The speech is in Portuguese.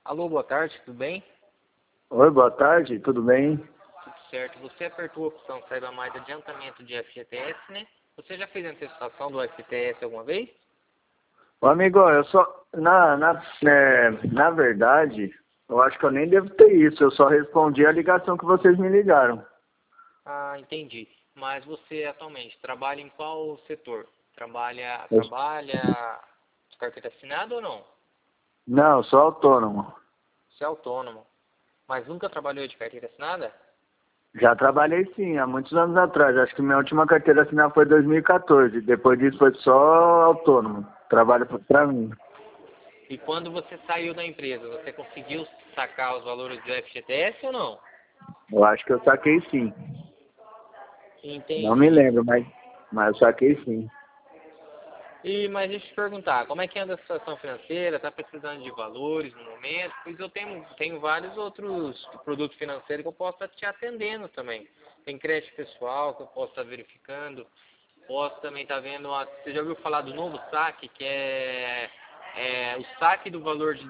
Alô, boa tarde, tudo bem? Oi, boa tarde, tudo bem? Tudo certo. Você apertou a opção Saiba Mais de adiantamento de FGTS, né? Você já fez a antecipação do FGTS alguma vez? Ô, amigo, eu só, na verdade, eu acho que eu nem devo ter isso, eu só respondi a ligação que vocês me ligaram. Ah, entendi. Mas você atualmente trabalha em qual setor? Trabalha Eu- de carteira assinada ou não? Não, eu sou autônomo. Você é autônomo. Mas nunca trabalhou de carteira assinada? Já trabalhei sim, há muitos anos atrás, acho que minha última carteira assinada foi em 2014, depois disso foi só autônomo, trabalho pra mim. E quando você saiu da empresa, você conseguiu sacar os valores do FGTS ou não? Eu acho que eu saquei sim, não me Entendi. lembro, mas eu saquei sim. Mas deixa eu te perguntar, como é que anda a situação financeira? Está precisando de valores no momento? Pois eu tenho vários outros produtos financeiros que eu posso estar te atendendo também. Tem crédito pessoal que eu posso estar verificando. Posso também estar vendo, você já ouviu falar do novo saque, que é o saque do valor de